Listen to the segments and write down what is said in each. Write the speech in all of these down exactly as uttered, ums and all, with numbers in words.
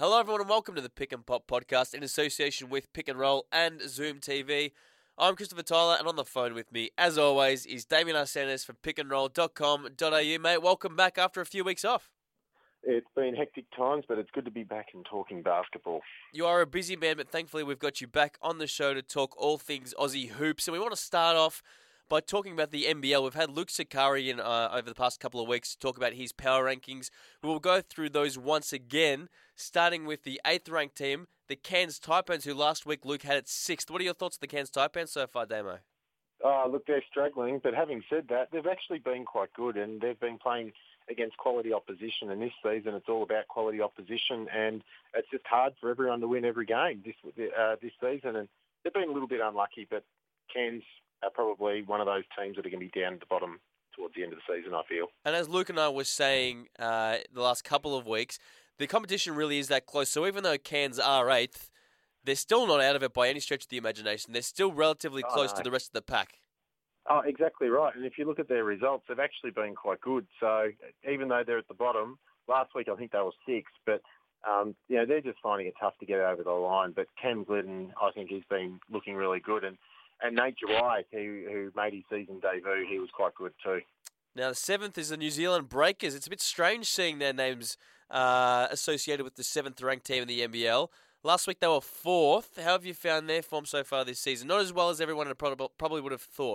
Hello everyone and welcome to the Pick and Pop podcast in association with Pick and Roll and Zoom T V. I'm Christopher Tyler and on the phone with me, as always, is Damien Arsenis from pick and roll dot com dot a u. Mate, welcome back after a few weeks off. It's been hectic times, but it's good to be back and talking basketball. You are a busy man, but thankfully we've got you back on the show to talk all things Aussie hoops. And we want to start off by talking about the N B L. We've had Luke Sakari in uh, over the past couple of weeks to talk about his power rankings. We will go through those once again, starting with the eighth ranked team, the Cairns Taipans, who last week Luke had at sixth. What are your thoughts on the Cairns Taipans so far, Damo? Oh, look, they're struggling, but having said that, they've actually been quite good, and they've been playing against quality opposition. And this season, it's all about quality opposition, and it's just hard for everyone to win every game this uh, this season. And they've been a little bit unlucky, but Cairns are probably one of those teams that are going to be down at the bottom towards the end of the season, I feel. And as Luke and I were saying uh, the last couple of weeks, the competition really is that close. So even though Cairns are eighth, they're still not out of it by any stretch of the imagination. They're still relatively Oh, close no. to the rest of the pack. Oh, exactly right. And if you look at their results, they've actually been quite good. So even though they're at the bottom, last week I think they were sixth, but um, you know, they're just finding it tough to get over the line. But Cam Glidden, I think he's been looking really good. And, and Nate Jawai, who, who made his season debut, he was quite good too. Now, the seventh is the New Zealand Breakers. It's a bit strange seeing their names uh, associated with the seventh-ranked team in the N B L. Last week they were fourth. How have you found their form so far this season? Not as well as everyone had prob- probably would have thought.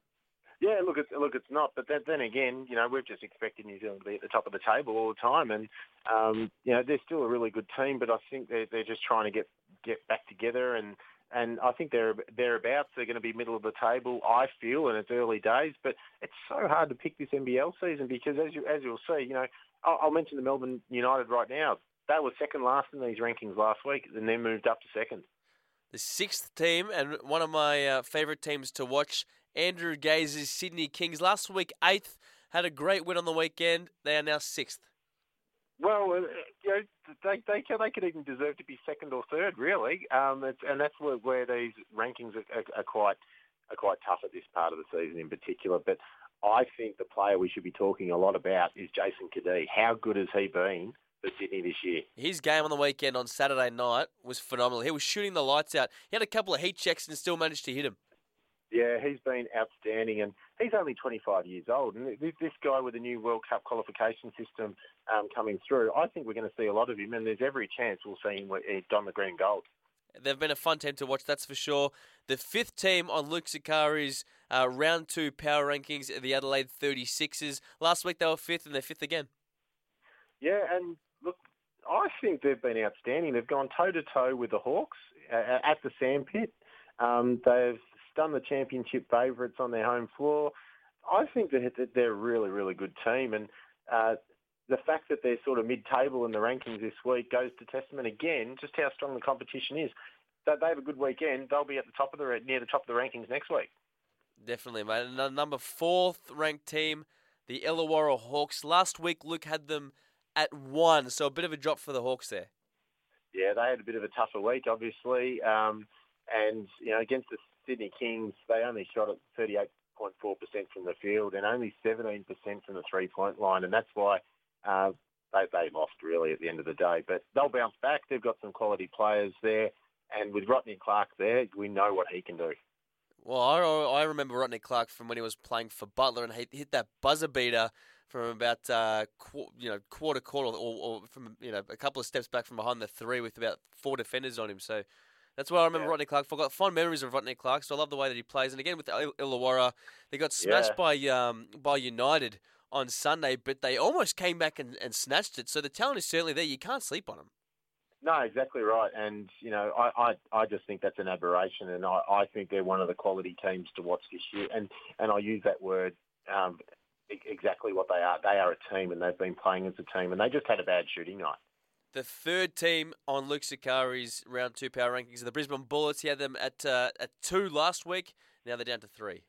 Yeah, look, it's, look, it's not. But then, then again, you know, we've just expected New Zealand to be at the top of the table all the time. And, um, you know, they're still a really good team, but I think they're, they're just trying to get, get back together. And, and I think they're thereabouts. They're going to be middle of the table, I feel, and it's early days. But it's so hard to pick this N B L season because, as, you, as you'll see, you know, I'll, I'll mention the Melbourne United right now. They were second last in these rankings last week and then moved up to second. The sixth team, and one of my uh, favourite teams to watch, Andrew Gaze's Sydney Kings. Last week, eighth, had a great win on the weekend. They are now sixth. Well, uh, you know, they they can, they could even deserve to be second or third, really. Um, it's, and that's where, where these rankings are, are, are quite are quite tough at this part of the season in particular. But I think the player we should be talking a lot about is Jason Cadee. How good has he been for Sydney this year? His game on the weekend on Saturday night was phenomenal. He was shooting the lights out. He had a couple of heat checks and still managed to hit him. Yeah, he's been outstanding, and he's only twenty-five years old. And this, this guy with the new World Cup qualification system um, coming through, I think we're going to see a lot of him, and there's every chance we'll see him don the green gold. They've been a fun team to watch, that's for sure. The fifth team on Luke Sakari's uh, round two power rankings are the Adelaide thirty-sixers. Last week they were fifth, and they're fifth again. Yeah, and look, I think they've been outstanding. They've gone toe-to-toe with the Hawks uh, at the sandpit. Um, they've done the championship favourites on their home floor. I think that they're a really, really good team. And uh, the fact that they're sort of mid-table in the rankings this week goes to testament again just how strong the competition is. That they have a good weekend, they'll be at the top of the near the top of the rankings next week. Definitely, mate. And the number fourth ranked team, the Illawarra Hawks. Last week, Luke had them at one, so a bit of a drop for the Hawks there. Yeah, they had a bit of a tougher week, obviously. Um, and, you know, against the Sydney Kings, they only shot at thirty-eight point four percent from the field and only seventeen percent from the three-point line. And that's why uh, they, they lost, really, at the end of the day. But they'll bounce back. They've got some quality players there. And with Rodney Clark there, we know what he can do. Well, I, I remember Rodney Clark from when he was playing for Butler and he hit that buzzer beater from about uh, qu- you know quarter court or, or from you know a couple of steps back from behind the three with about four defenders on him. So that's why I remember Yeah. Rodney Clark. I've got fond memories of Rodney Clark, so I love the way that he plays. And again with Ill- Illawarra, they got smashed Yeah. by um, by United on Sunday, but they almost came back and, and snatched it. So the talent is certainly there. You can't sleep on them. No, exactly right. And, you know, I, I, I just think that's an aberration, and I, I think they're one of the quality teams to watch this year. And, and I use that word um, e- exactly what they are. They are a team, and they've been playing as a team, and they just had a bad shooting night. The third team on Luke Sakari's round two power rankings are the Brisbane Bullets. He had them at uh, at two last week. Now they're down to three.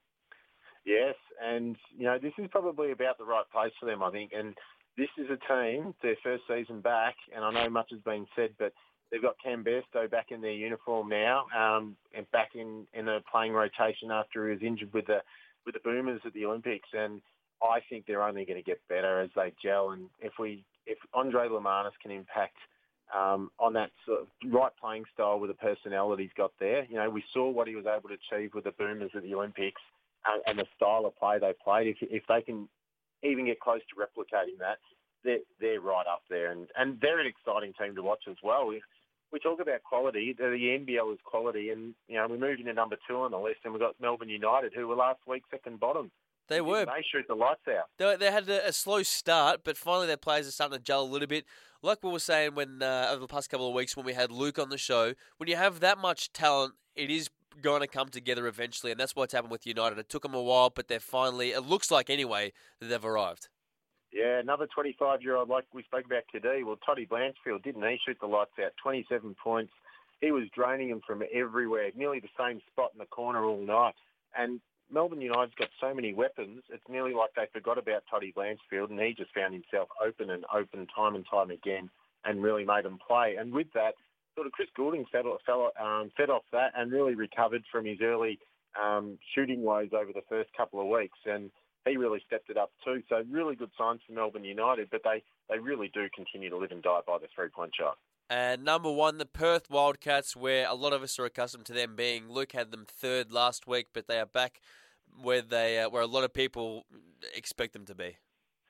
Yes, and, you know, this is probably about the right place for them, I think. And this is a team, their first season back, and I know much has been said, but they've got Cam Bairstow back in their uniform now, um, and back in, in a playing rotation after he was injured with the with the Boomers at the Olympics. And I think they're only going to get better as they gel. And if we if Andre Lamanis can impact um, on that sort of right playing style with the personnel that he's got there. You know, we saw what he was able to achieve with the Boomers at the Olympics uh, and the style of play they played. If, if they can even get close to replicating that, they're, they're right up there. And, and they're an exciting team to watch as well. We, we talk about quality. The, the N B L is quality. And, you know, we moved into number two on the list, and we've got Melbourne United, who were last week second bottom. They were. They shoot the lights out. They, they had a, a slow start, but finally their players are starting to gel a little bit. Like we were saying when uh, over the past couple of weeks when we had Luke on the show, when you have that much talent, it is going to come together eventually, and that's what's happened with United. It took them a while, but they're finally, it looks like anyway, that they've arrived. Yeah, another twenty-five-year-old like we spoke about today. Well, Toddy Blanchfield, didn't he shoot the lights out? twenty-seven points. He was draining them from everywhere, nearly the same spot in the corner all night. And Melbourne United's got so many weapons, it's nearly like they forgot about Toddy Blanchfield, and he just found himself open and open time and time again and really made them play. And with that, sort of Chris Goulding fed, fell, um, fed off that and really recovered from his early um, shooting woes over the first couple of weeks, and he really stepped it up too. So really good signs for Melbourne United, but they, they really do continue to live and die by the three-point shot. And number one, the Perth Wildcats, where a lot of us are accustomed to them being. Luke had them third last week, but they are back where they uh, where a lot of people expect them to be.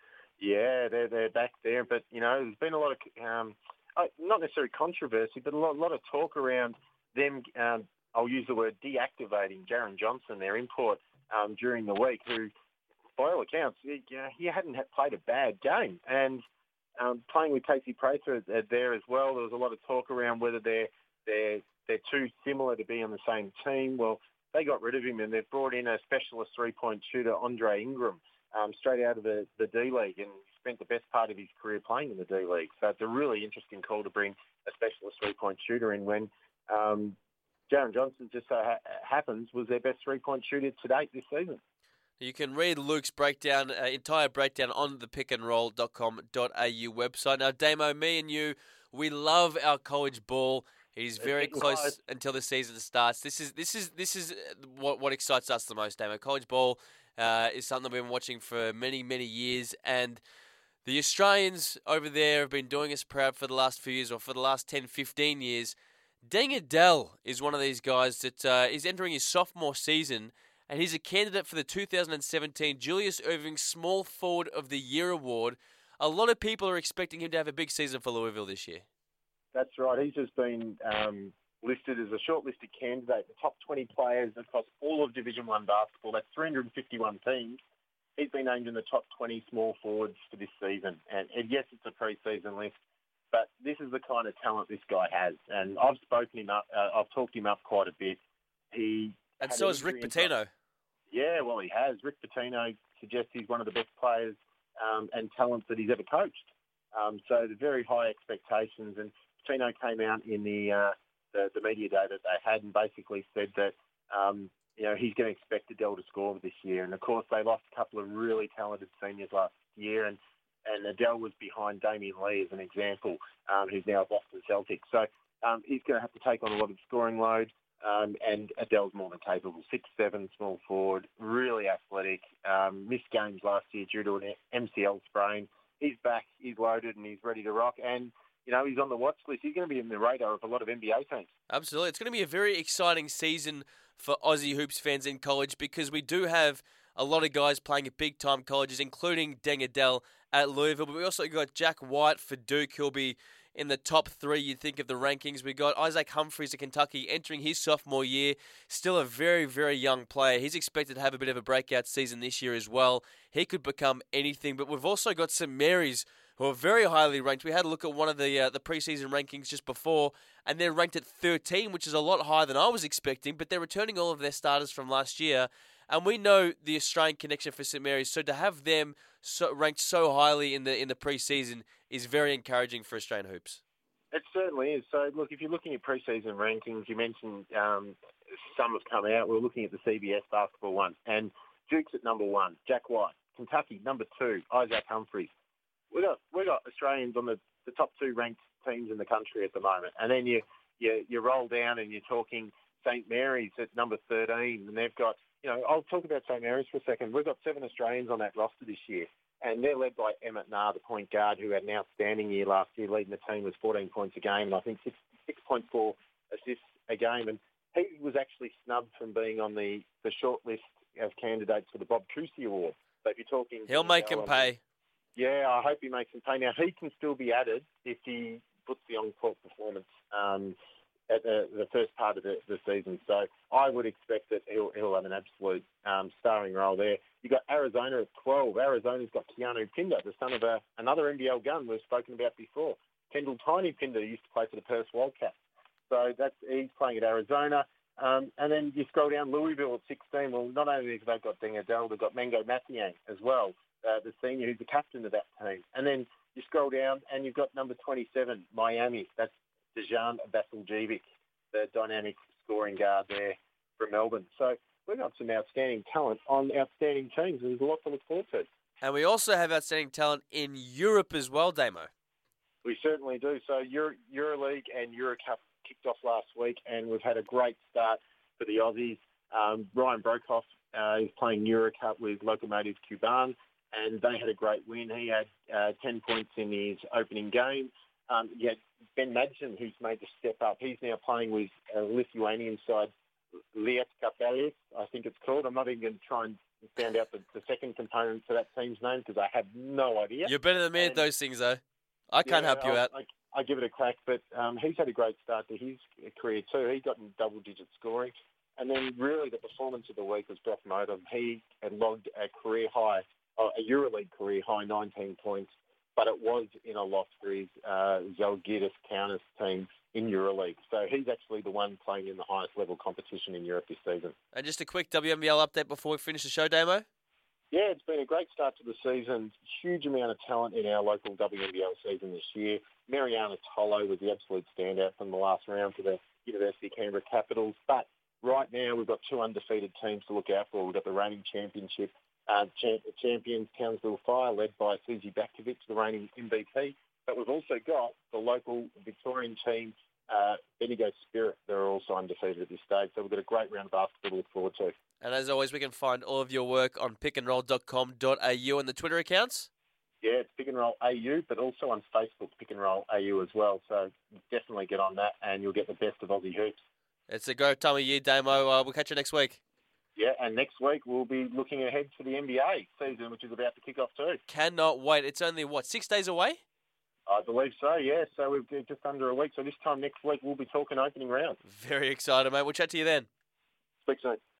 Yeah, they're they're back there, but you know, there's been a lot of um, not necessarily controversy, but a lot, a lot of talk around them. Um, I'll use the word deactivating Jaron Johnson, their import, um, during the week, who, by all accounts, he, you know, he hadn't played a bad game, and Um, playing with Casey Prather there as well, there was a lot of talk around whether they're they're they're too similar to be on the same team. Well, they got rid of him and they've brought in a specialist three-point shooter, Andre Ingram, um, straight out of the, the D-League, and spent the best part of his career playing in the D-League. So it's a really interesting call to bring a specialist three-point shooter in when um, Jaron Johnson, just so ha- happens, was their best three-point shooter to date this season. You can read Luke's breakdown, uh, entire breakdown on the pick and roll dot com dot a u website. Now, Damo, me and you, we love our college ball. He's very close close until the season starts. This is this is this is what what excites us the most, Damo. College ball uh, is something we've been watching for many many years, and the Australians over there have been doing us proud for the last few years, or for the last ten, fifteen years. Deng Adel is one of these guys that uh, is entering his sophomore season. And he's a candidate for the two thousand seventeen Julius Erving Small Forward of the Year award. A lot of people are expecting him to have a big season for Louisville this year. That's right. He's just been um, listed as a shortlisted candidate, the top twenty players across all of Division One basketball. That's three hundred fifty-one teams. He's been named in the top twenty small forwards for this season. And, and yes, it's a pre-season list, but this is the kind of talent this guy has. And I've spoken him up. Uh, I've talked him up quite a bit. He and so has Rick Pitino. Yeah, well, he has. Rick Pitino suggests he's one of the best players um, and talents that he's ever coached. Um, so the very high expectations. And Pitino came out in the, uh, the the media day that they had and basically said that um, you know he's going to expect Adele to score this year. And of course, they lost a couple of really talented seniors last year, and and Adele was behind Damian Lee as an example, um, who's now a Boston Celtic. So um, he's going to have to take on a lot of scoring load. Um, and Adele's more than capable. six seven, small forward, really athletic. Um, missed games last year due to an M C L sprain. He's back, he's loaded, and he's ready to rock. And, you know, he's on the watch list. He's going to be in the radar of a lot of N B A teams. Absolutely. It's going to be a very exciting season for Aussie Hoops fans in college because we do have a lot of guys playing at big-time colleges, including Deng Adel at Louisville. But we also got Jack White for Duke. He'll be in the top three, you'd think, of the rankings. We got Isaac Humphries of Kentucky entering his sophomore year. Still a very, very young player. He's expected to have a bit of a breakout season this year as well. He could become anything. But we've also got Saint Mary's, who are very highly ranked. We had a look at one of the uh, the preseason rankings just before, and they're ranked at thirteen, which is a lot higher than I was expecting. But they're returning all of their starters from last year. And we know the Australian connection for Saint Mary's, so to have them so, ranked so highly in the in the preseason is very encouraging for Australian hoops. It certainly is. So, look, if you're looking at preseason rankings, you mentioned um, some have come out. We're looking at the C B S basketball one, and Duke's at number one, Jack White. Kentucky, number two, Isaac Humphries. We got we got Australians on the, the top two ranked teams in the country at the moment, and then you you you roll down and you're talking Saint Mary's at number thirteen, and they've got. You know, I'll talk about Saint Mary's for a second. We've got seven Australians on that roster this year. and they're led by Emmett Nair, the point guard, who had an outstanding year last year, leading the team with fourteen points a game, and I think six point four assists a game. And he was actually snubbed from being on the, the short list of candidates for the Bob Cousy Award. So if you're talking... He'll make him pay. Yeah, I hope he makes him pay. Now, he can still be added if he puts the on-court performance um, at the, the first part of the, the season. So I would expect that he'll, he'll have an absolute um, starring role there. You've got Arizona at twelve. Arizona's got Keanu Pinder, the son of a, another N B L gun we've spoken about before. Kendall Tiny Pinder used to play for the Perth Wildcats. So that's he's playing at Arizona. Um, and then you scroll down, Louisville at sixteen. Well, not only have they got Deng Adel, they've got Mango Mathiang as well, uh, the senior who's the captain of that team. And then you scroll down and you've got number twenty-seven, Miami. That's Dejan Vasiljevic, the dynamic scoring guard there from Melbourne. So we've got some outstanding talent on outstanding teams. There's a lot to look forward to. And we also have outstanding talent in Europe as well, Damo. We certainly do. So Euro, EuroLeague and Eurocup kicked off last week, and we've had a great start for the Aussies. Um, Ryan Broekhoff uh, is playing Eurocup with Lokomotiv Kuban, and they had a great win. He had uh, ten points in his opening game. Um, you had Ben Madsen, who's made the step up. He's now playing with a Lithuanian side, Lietkabelis, I think it's called. I'm not even going to try and find out the, the second component to that team's name because I have no idea. You're better than me and, at those things, though. I can't yeah, help you I'll, out. I, I give it a crack, but um, he's had a great start to his career too. He got in double-digit scoring. And then really the performance of the week was Brock Motum. He had logged a career high, uh, a EuroLeague career high, nineteen points, but it was in a loss for his uh, Zalgiris Kaunas team in EuroLeague. So he's actually the one playing in the highest level competition in Europe this season. And just a quick W N B L update before we finish the show, Damo. Yeah, it's been a great start to the season. Huge amount of talent in our local W N B L season this year. Mariana Tolo was the absolute standout from the last round for the University of Canberra Capitals. But right now we've got two undefeated teams to look out for. We've got the reigning championship uh, champ- champions, Townsville Fire, led by Susie Bakovic, the reigning M V P. But we've also got the local Victorian team, uh, Bendigo Spirit. They're also undefeated at this stage. So we've got a great round of basketball to look forward to. And as always, we can find all of your work on pick and roll dot com dot a u and the Twitter accounts. Yeah, it's Pick and Roll A U, but also on Facebook, Pick and Roll A U as well. So definitely get on that and you'll get the best of Aussie hoops. It's a great time of year, Damo. Uh, we'll catch you next week. Yeah, and next week we'll be looking ahead to the N B A season, which is about to kick off too. Cannot wait. It's only, what, six days away? I believe so, yeah. So we've got just under a week. So this time next week we'll be talking opening round. Very excited, mate. We'll chat to you then. Speak soon.